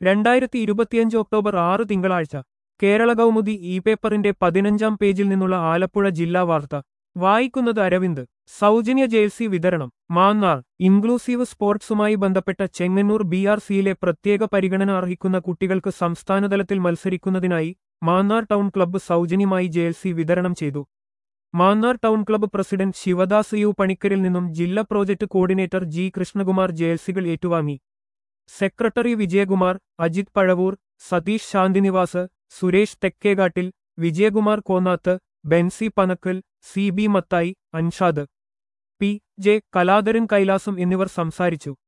2025 October 6 തിങ്കളാഴ്ച കേരള കൗമുദി ഈ പേപ്പറിന്റെ 15-ാം പേജിൽ നിന്നുള്ള ആലപ്പുഴ ജില്ലാ വാർത്ത വായിക്കുന്നത് അരവിന്ദ്. സൗജന്യ ജേഴ്സി വിതരണം മാന്നാർ. ഇൻക്ലൂസീവ് സ്പോർട്സുമായി ബന്ധപ്പെട്ട ചെങ്ങന്നൂർ BRCയിലെ പ്രത്യേക പരിഗണന അർഹിക്കുന്ന കുട്ടികൾക്ക് സംസ്ഥാനതലത്തിൽ മത്സരിക്കുന്നതിനായി മാന്നാർ ടൗൺ ക്ലബ്ബ് സൗജന്യമായി ജേഴ്സി വിതരണം ചെയ്തു. Mannar town club president Shivadas U പണിക്കരിൽ നിന്നും ജില്ലാ പ്രോജക്ട് കോർഡിനേറ്റർ G കൃഷ്ണകുമാർ ജേഴ്സികൾ ഏറ്റുവാങ്ങി. Secretary Vijayakumar, Ajith Pazhavoor, Satheesh Shanthinivas, Suresh Thekkekattil, Vijayakumar Konnath, Benzy Panakkal, CB Mathai, Anshad P. J. Kaladharan Kailasam എന്നിവർ സംസാരിച്ചു.